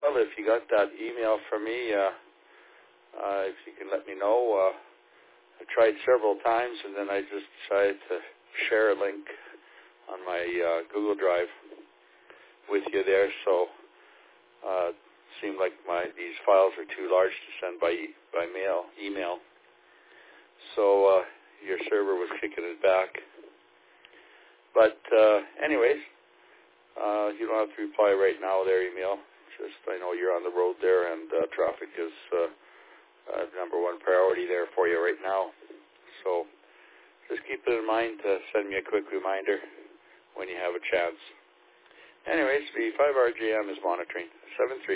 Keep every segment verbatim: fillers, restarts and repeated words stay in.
Well, if you got that email from me, uh, uh, if you can let me know. Uh, I tried several times, and then I just decided to share a link on my uh, Google Drive with you there. So uh, it seemed like my these files are too large to send by e- by mail, email. So uh, your server was kicking it back. But uh, anyways, uh, you don't have to reply right now there, email. Just I know you're on the road there, and uh, traffic is uh, uh, number one priority there for you right now. So just keep it in mind to send me a quick reminder when you have a chance. Anyways, V five R J M is monitoring. seven three.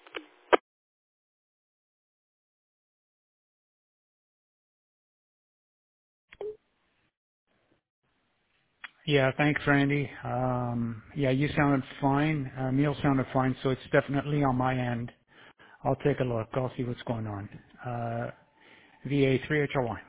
Yeah, thanks, Randy. Um, yeah, you sounded fine. Uh, Neil sounded fine, so it's definitely on my end. I'll take a look. I'll see what's going on. Uh, V A three H R Y.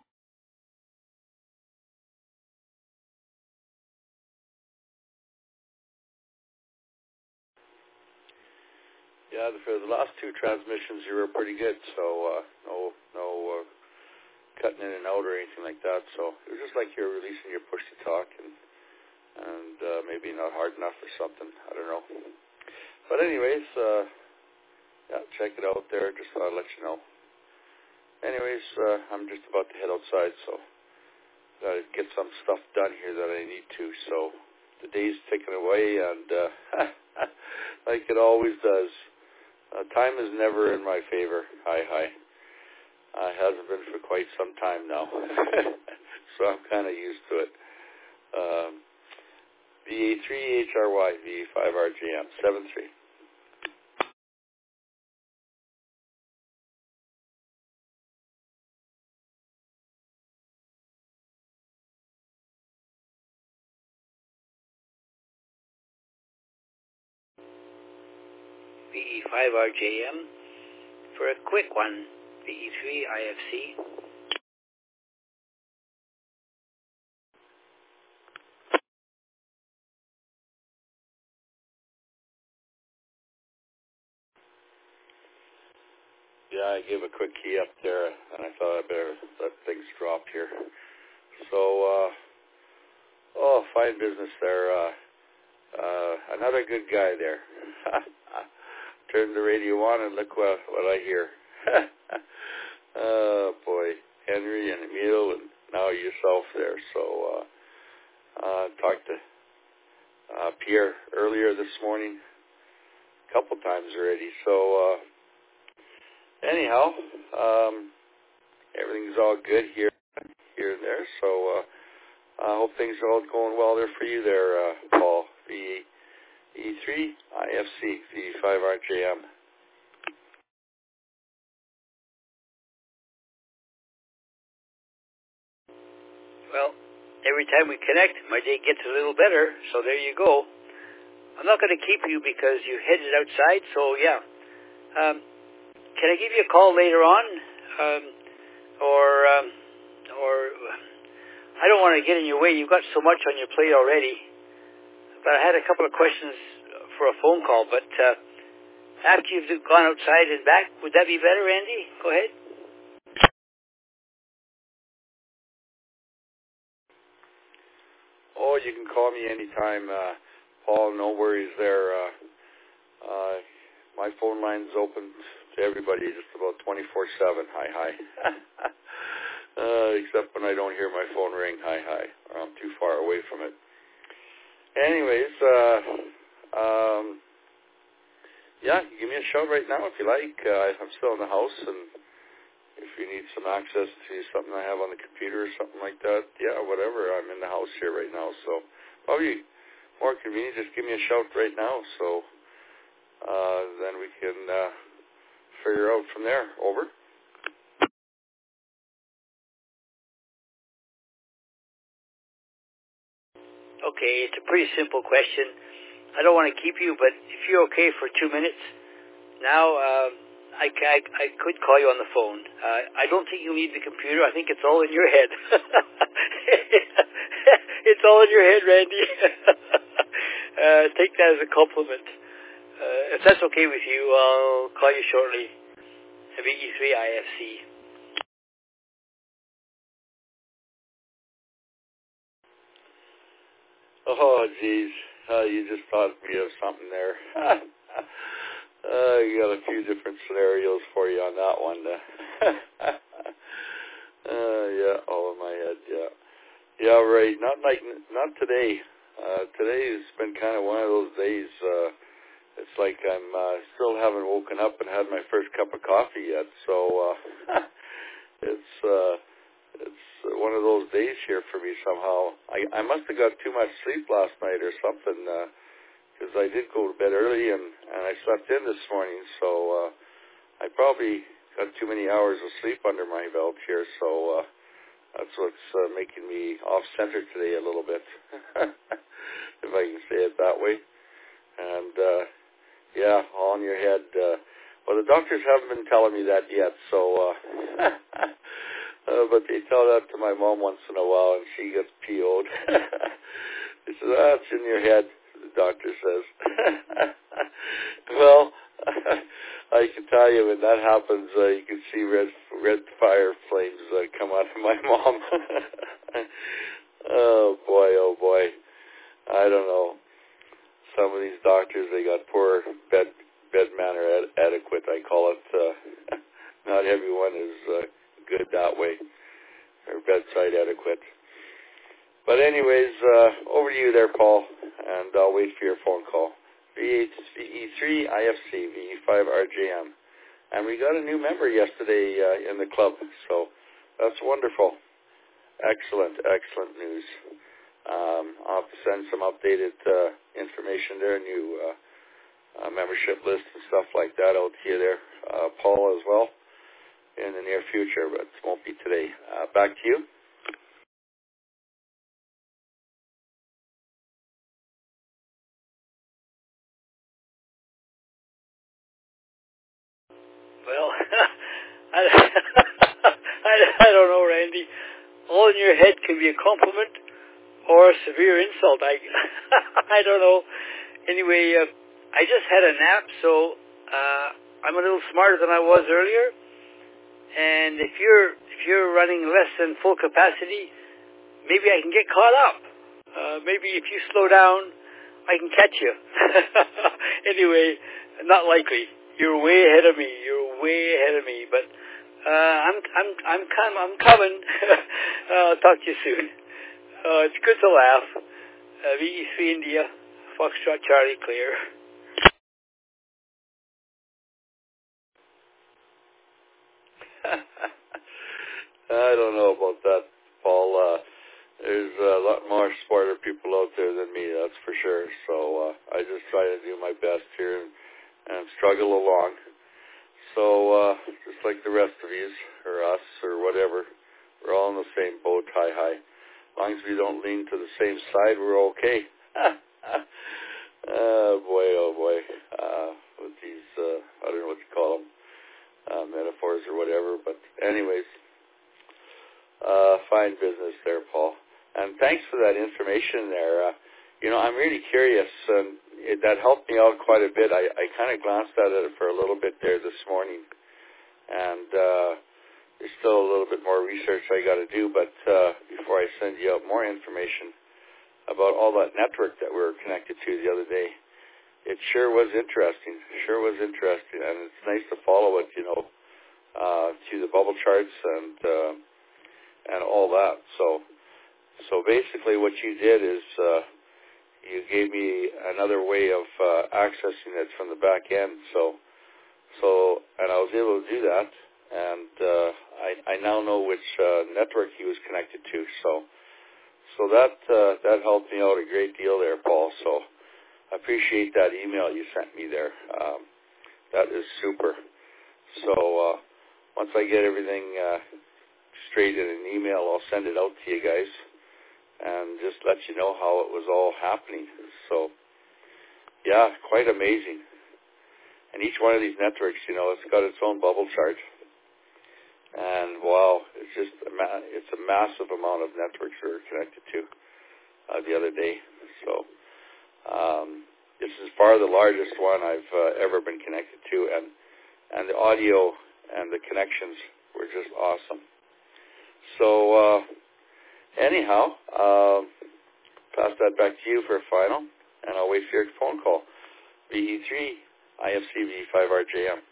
Yeah, for the last two transmissions, you were pretty good. So uh, no, no uh, cutting in and out or anything like that. So it was just like you're releasing your push to talk, and and uh, maybe not hard enough or something. I don't know. But anyways, uh, yeah, check it out there. Just thought I'd let you know. Anyways, uh, I'm just about to head outside, so gotta get some stuff done here that I need to. So the day's ticking away, and uh, like it always does. Uh, time is never in my favor. Hi, hi. Uh, it hasn't been for quite some time now. So I'm kind of used to it. Um, V A three H R Y, V five R J M, seven three. V E five R J M for a quick one, V E three I F C. Yeah, I gave a quick key up there, and I thought I better let things drop here. So, uh, oh, fine business there. Uh, uh, another good guy there. Turn the radio on and look what, what I hear. Oh, boy. Henry and Emil and now yourself there. So, uh, uh, talked to uh, Pierre earlier this morning a couple times already. So, uh, anyhow, um, everything's all good here, here and there. So, uh, I hope things are all going well there for you there, uh, Paul. V E three I F C, V five R J M. Well, every time we connect, my day gets a little better, so there you go. I'm not going to keep you because you headed outside, so yeah. Um, can I give you a call later on? Um, or, um, or, I don't want to get in your way. You've got so much on your plate already. But I had a couple of questions for a phone call, but uh, after you've gone outside and back, would that be better, Andy? Go ahead. Oh, you can call me anytime, uh, Paul. No worries there. Uh, uh, my phone line's open to everybody just about twenty-four seven. Hi, hi. uh, except when I don't hear my phone ring. Hi, hi. Or I'm too far away from it. Anyways, uh, um, yeah, give me a shout right now if you like. Uh, I'm still in the house, and if you need some access to something I have on the computer or something like that, yeah, whatever. I'm in the house here right now, so probably more convenient. Just give me a shout right now, so uh, then we can uh, figure out from there. Over. Okay, it's a pretty simple question. I don't want to keep you, but if you're okay for two minutes, now uh, I, I, I could call you on the phone. Uh, I don't think you need the computer. I think it's all in your head. It's all in your head, Randy. uh, take that as a compliment. Uh, if that's okay with you, I'll call you shortly. V E three I F C. Oh, geez. Uh, you just thought me of something there. uh, you got a few different scenarios for you on that one. Uh, uh, yeah, all in my head, yeah. Yeah, right. Not like, not today. Uh, today has been kind of one of those days. Uh, it's like I'm uh, still haven't woken up and had my first cup of coffee yet. So uh, it's uh, it's one of those days here for me somehow. I, I must have got too much sleep last night or something, because uh, I did go to bed early and, and I slept in this morning. So uh, I probably got too many hours of sleep under my belt here. So uh, that's what's uh, making me off-center today a little bit, if I can say it that way. And, uh, yeah, all in your head. Uh, well, the doctors haven't been telling me that yet, so, uh, uh, but they tell that to my mom once in a while, and she gets P O'd. She says, ah, it's in your head, the doctor says. Well, I can tell you when that happens, uh, you can see red red fire flames uh, come out of my mom. Oh, boy, oh, boy. I don't know. Some of these doctors, they got poor bed bed manner ad- adequate, I call it. Uh, not everyone is uh, good that way, or bedside adequate. But anyways, uh, over to you there, Paul, and I'll wait for your phone call. V E three I F C, V E five R J M. And we got a new member yesterday uh, in the club, so that's wonderful. Excellent, excellent news. Um, I'll have to send some updated uh, information there, new uh, uh, membership list and stuff like that out to you there, uh, Paul, as well, in the near future, but it won't be today. Uh, back to you. Well, I, I, I don't know, Randy. All in your head can be a compliment or a severe insult. I, I don't know. Anyway, uh, I just had a nap, so uh, I'm a little smarter than I was earlier. And if you're if you're running less than full capacity, maybe I can get caught up. Uh, maybe if you slow down, I can catch you. Anyway, not likely. You're way ahead of me. You're way ahead of me. But uh, I'm I'm I'm com- I'm coming. uh, talk to you soon. Uh, it's good to laugh. Uh, V E three India, Foxtrot Charlie clear. I don't know about that, Paul. Uh, there's a lot more smarter people out there than me, that's for sure. So uh, I just try to do my best here and, and struggle along. So uh, just like the rest of you, or us, or whatever, we're all in the same boat, high, high. As long as we don't lean to the same side, we're okay. Oh, boy, oh, boy. Uh, with these, uh, I don't know what you call them, uh, metaphors or whatever. But anyways, uh, fine business there, Paul. And thanks for that information there. Uh, you know, I'm really curious, and it, that helped me out quite a bit. I, I kind of glanced at it for a little bit there this morning, and uh, there's still a little bit more research I got to do, but uh, before I send you out more information about all that network that we were connected to the other day, it sure was interesting, sure was interesting, and it's nice to follow it, you know, uh, to the bubble charts and uh, and all that. So, so basically what you did is uh, you gave me another way of uh, accessing it from the back end. So, so, and I was able to do that, and uh, I, I now know which uh, network he was connected to. So, so that uh, that helped me out a great deal there, Paul. So, I appreciate that email you sent me there. Um, that is super. So, uh, once I get everything uh, straight in an email, I'll send it out to you guys and just let you know how it was all happening. So, yeah, quite amazing. And each one of these networks, you know, it's got its own bubble chart. And, wow, it's just a, ma- it's a massive amount of networks we're connected to uh, the other day. So, um, this is far the largest one I've uh, ever been connected to, and and the audio and the connections were just awesome. So uh, anyhow, uh, pass that back to you for a final, and I'll wait for your phone call. V E three I F C V five R J M.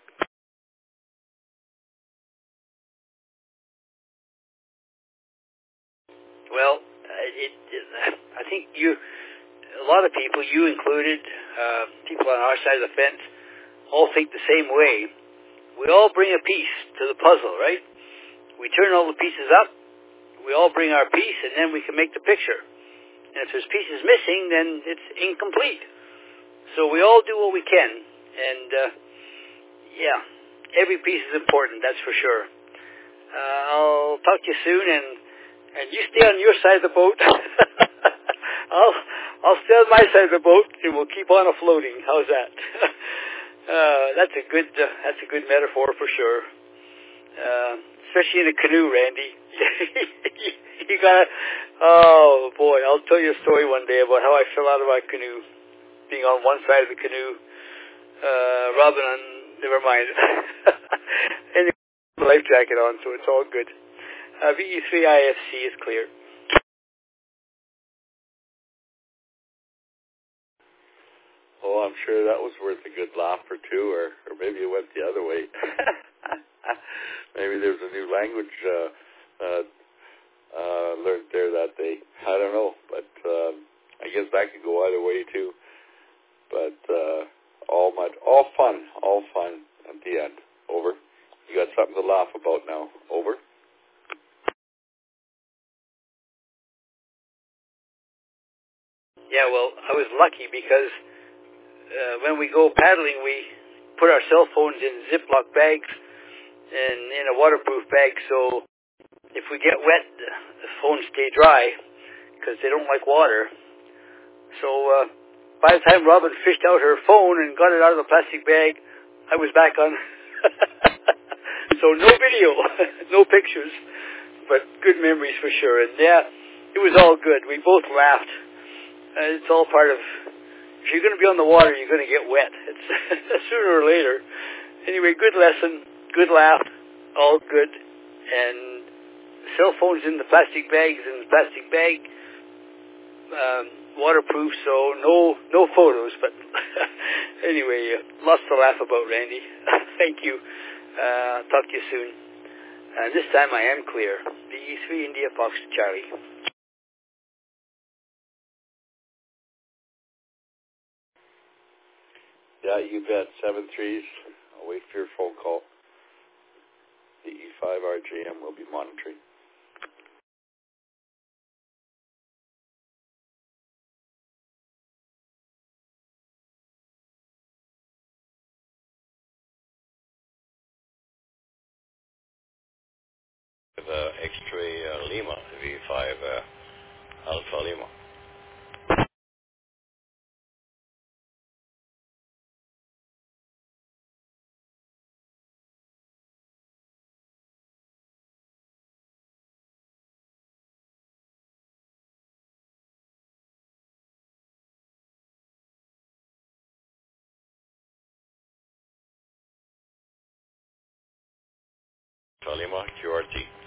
Well, uh, it, it, I think you, a lot of people, you included, uh, people on our side of the fence, all think the same way. We all bring a piece to the puzzle, right? We turn all the pieces up, we all bring our piece, and then we can make the picture. And if there's pieces missing, then it's incomplete. So we all do what we can. And, uh, yeah, every piece is important, that's for sure. Uh, I'll talk to you soon, and and you stay on your side of the boat. I'll I'll stay on my side of the boat, and we'll keep on afloating. How's that? uh, that's a good uh, that's a good metaphor for sure. Uh, especially in a canoe, Randy. You gotta. Oh boy, I'll tell you a story one day about how I fell out of my canoe, being on one side of the canoe, uh, Robin on. Never mind. Anyway, life jacket on, so it's all good. Uh, V E three I F C is clear. Oh, I'm sure that was worth a good laugh or two, or, or maybe it went the other way. Maybe there's a new language uh, uh, uh, learned there that day. I don't know, but um, I guess that could go either way too. But uh, all much, all fun, all fun at the end. Over. You got something to laugh about now. Over. Yeah, well, I was lucky because uh, when we go paddling, we put our cell phones in Ziploc bags and in a waterproof bag, so if we get wet, the phones stay dry because they don't like water. So uh, by the time Robin fished out her phone and got it out of the plastic bag, I was back on. So no video, no pictures, but good memories for sure. And yeah, it was all good. We both laughed. Uh, it's all part of, if you're going to be on the water, you're going to get wet. It's sooner or later. Anyway, good lesson, good laugh, all good. And cell phones in the plastic bags, in the plastic bag, um, waterproof, so no no photos. But anyway, uh, lots to laugh about, Randy. Thank you. Uh, talk to you soon. And this time I am clear. V E three India Fox Charlie. Yeah, you bet. Seven threes. I'll wait for your phone call. The E five R J M will be monitoring. The X-ray uh, Lima, V five uh, Alpha Lima. Alpha Lima, Q R T.